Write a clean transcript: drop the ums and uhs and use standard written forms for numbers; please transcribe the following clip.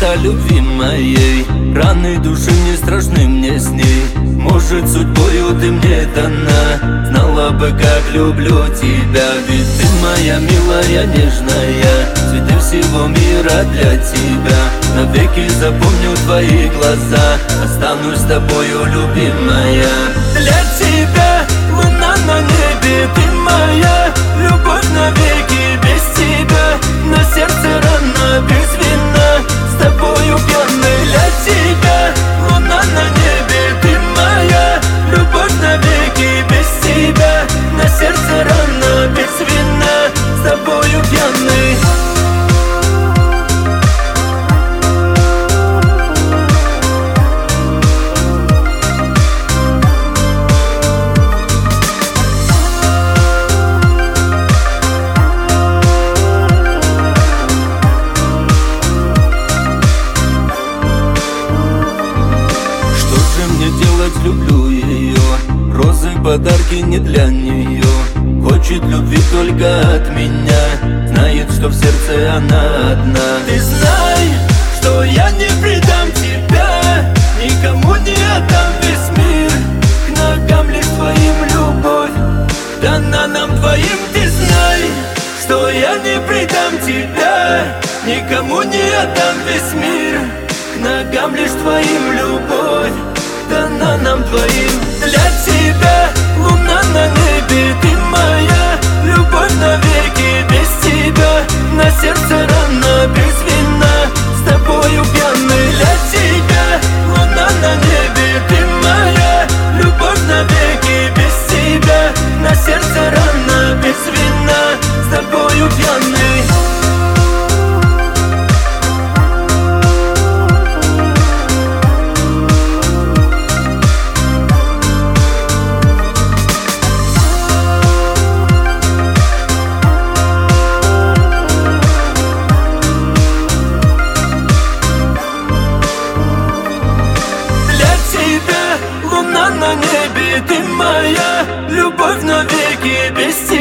вместо любви моей. Раны души не страшны мне с ней. Может, судьбою ты мне дана. Знала бы, как люблю тебя. Ведь ты моя милая, нежная. Цветы всего мира для тебя. Навеки запомню твои глаза. Останусь с тобою, любимая. Для тебя луна на небе, ты моя любовь навеки. Без тебя на сердце рана, без вина, с тобою пьяный. Для тебя луна на небе, ты моя любовь навеки. Без тебя на сердце рана, без вина, с тобою пьяный. Люблю ее, розы, подарки не для нее. Хочет любви только от меня. Знает, что в сердце она одна. Ты знай, что я не предам тебя. Никому не отдам весь мир. К ногам лишь твоим любовь дана нам двоим. Ты знай, что я не предам тебя. Никому не отдам весь мир. К ногам лишь твоим любовь дана нам двоим. Для тебя луна на небе, ты моя любовь навеки. Без тебя на сердце рана, без вина, с тобою пьяный. Для тебя луна на небе, ты моя любовь навеки. Без тебя на сердце рана, без вина, с тобою пьяный. Луна на небе, ты моя любовь навеки. Без